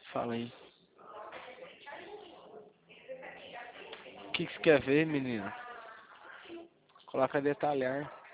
Fala aí. O que você quer ver, menino? Coloca detalhar.